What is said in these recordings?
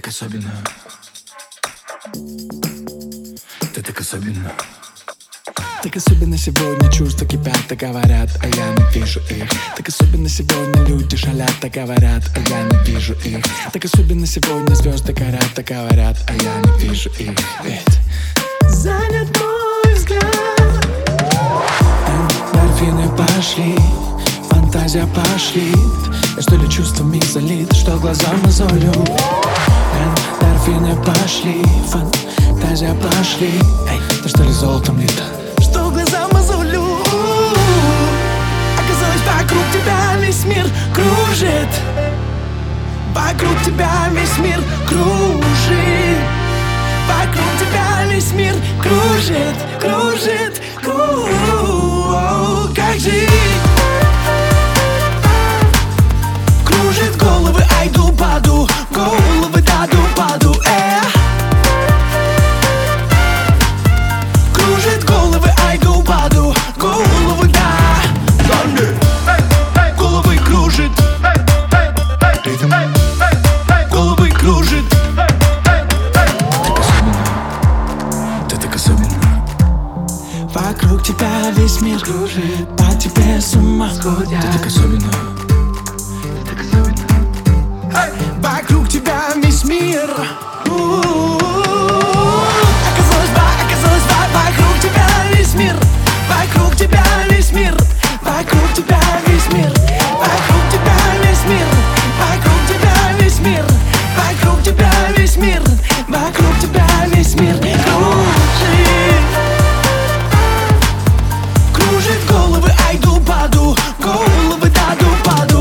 так особенна. Ты так особенна. Так особенно сегодня чувства кипят, так говорят, а я не вижу их. Так особенно сегодня люди шалят, так говорят, а я не вижу их. Так особенно сегодня звезды горят, так говорят, а я не вижу их. Ведь занят мой взгляд. Эндорфины пошли, фантазия пошлит. Я что ли чувствами залит, что глаза мозолю. Эндорфины пошли, фантазия пошли. Эй, ты что ли золотом лита? Что глаза мозолю. Оказалось, вокруг тебя весь мир кружит. Вокруг тебя весь мир кружит. Вокруг тебя весь мир кружит, кружит, как жить? Кружит головы, айду паду, головы даду паду, Кружит головы, айду паду, головы да. Головы кружит, головы кружит. Ты так особенна. Вокруг тебя весь мир кружит, по тебе с ума сходят. Ты так особенна. Вокруг тебя весь мир. Оказалось, вокруг тебя весь мир. Вокруг тебя весь мир. Вокруг тебя весь мир. Вокруг тебя весь мир. Вокруг тебя весь мир. Вокруг тебя весь мир. Вокруг тебя весь мир кружит. Кружит головы, айду паду, головы даду паду,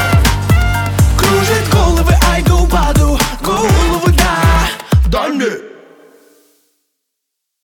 Кружит головы, айду паду, головы да.